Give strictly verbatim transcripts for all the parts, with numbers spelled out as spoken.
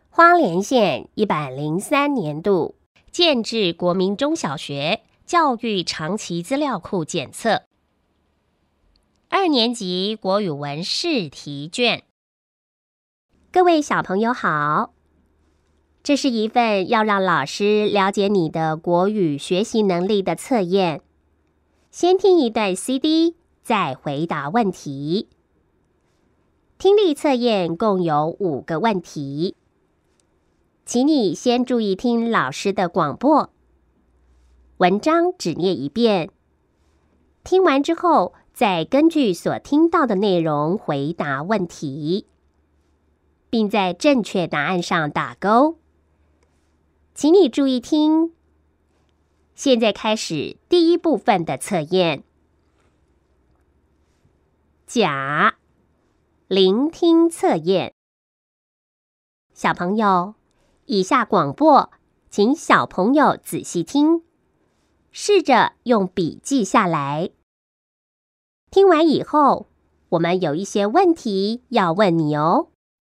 花莲县一百零三年度建制国民中小学教育长期资料库检测二年级国语文试题卷。各位小朋友好，这是一份要让老师了解你的国语学习能力的测验。先听一段 C D， 再回答问题。听力测验共有五个问题，请你先注意听老师的广播，文章只念一遍，听完之后再根据所听到的内容回答问题，并在正确答案上打勾。请你注意听，现在开始第一部分的测验。甲，聆听测验。小朋友，以下广播，请小朋友仔细听，试着用笔记下来。听完以后，我们有一些问题要问你哦。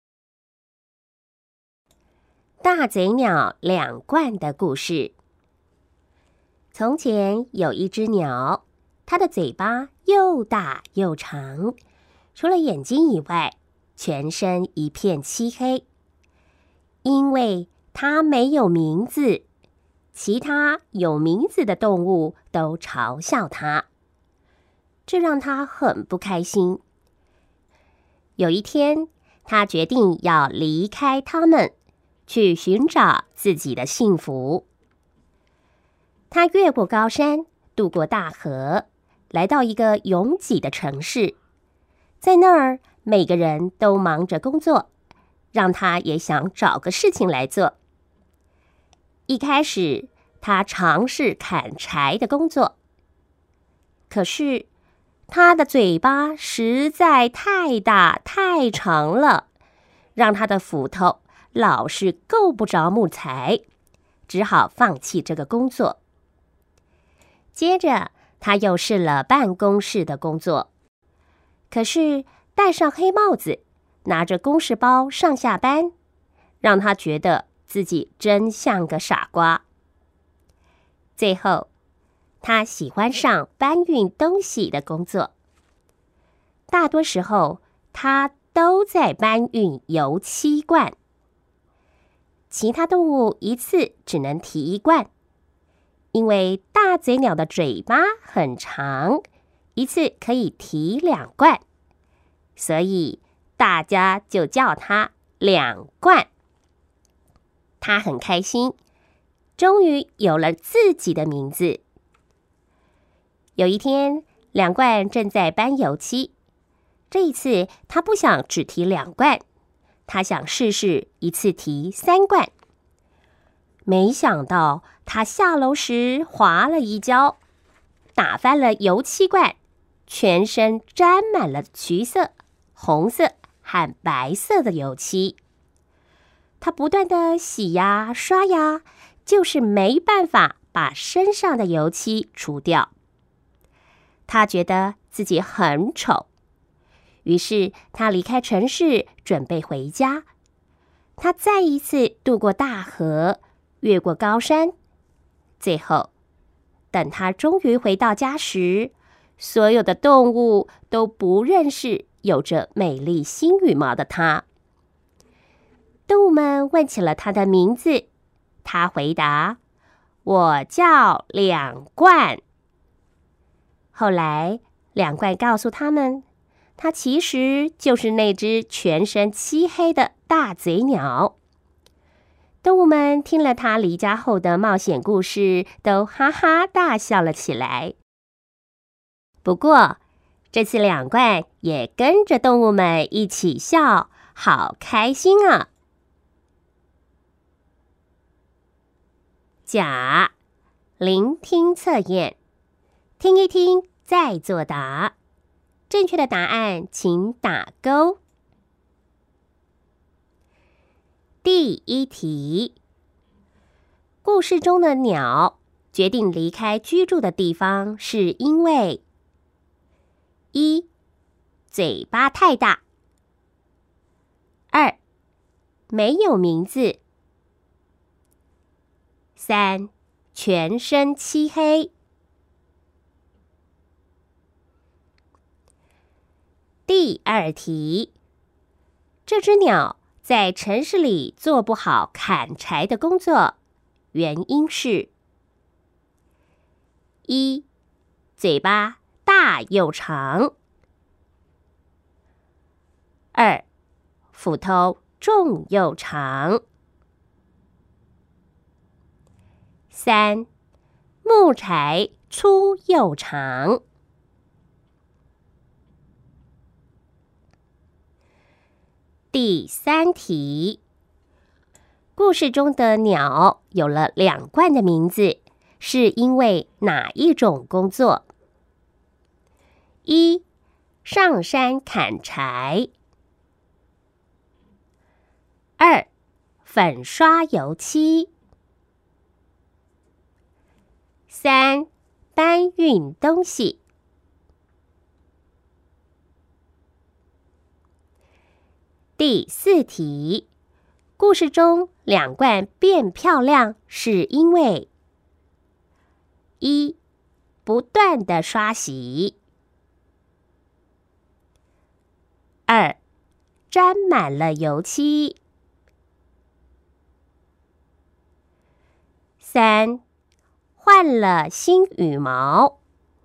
大嘴鸟两冠的故事。从前有一只鸟，它的嘴巴又大又长，除了眼睛以外，全身一片漆黑。因为它没有名字，其他有名字的动物都嘲笑它，这让它很不开心。有一天，它决定要离开它们，去寻找自己的幸福。它越过高山，渡过大河，来到一个拥挤的城市。在那儿，每个人都忙着工作，让他也想找个事情来做。一开始，他尝试砍柴的工作，可是他的嘴巴实在太大太长了，让他的斧头老是够不着木材，只好放弃这个工作。接着，他又试了办公室的工作，可是戴上黑帽子，拿着公事包上下班，让他觉得自己真像个傻瓜。最后，他喜欢上搬运东西的工作。大多时候，他都在搬运油漆罐。其他动物一次只能提一罐，因为大嘴鸟的嘴巴很长，一次可以提两罐，所以大家就叫它两罐。他很开心，终于有了自己的名字。有一天，两罐正在搬油漆，这一次他不想只提两罐，他想试试一次提三罐。没想到他下楼时滑了一跤，打翻了油漆罐，全身沾满了橘色、红色和白色的油漆。他不断的洗呀刷呀，就是没办法把身上的油漆除掉。他觉得自己很丑，于是他离开城市，准备回家。他再一次渡过大河，越过高山，最后，等他终于回到家时，所有的动物都不认识有着美丽新羽毛的他。动物们问起了他的名字，他回答：“我叫两冠。”后来，两冠告诉他们，他其实就是那只全身漆黑的大嘴鸟。动物们听了他离家后的冒险故事，都哈哈大笑了起来。不过，这次两冠也跟着动物们一起笑，好开心啊！甲，聆听测验，听一听，再作答。正确的答案请打勾。第一题，故事中的鸟决定离开居住的地方，是因为一，嘴巴太大；二， 没有名字。三，全身漆黑。第二题，这只鸟在城市里做不好砍柴的工作，原因是：一，嘴巴大又长；二，斧头重又长；三，木柴粗又长。第三题，故事中的鸟有了两冠的名字，是因为哪一种工作？一，上山砍柴；二，粉刷油漆；三，搬运东西。第四题，故事中两罐变漂亮是因为：一，不断的刷洗；二，沾满了油漆；三，换了新羽毛。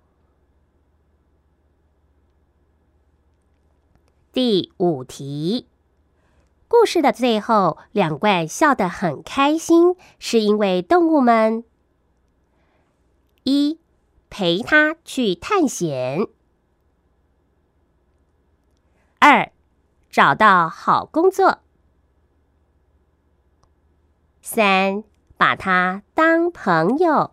第五题，故事的最后，两罐笑得很开心，是因为动物们：一，陪他去探险；二，找到好工作；三，把他当朋友。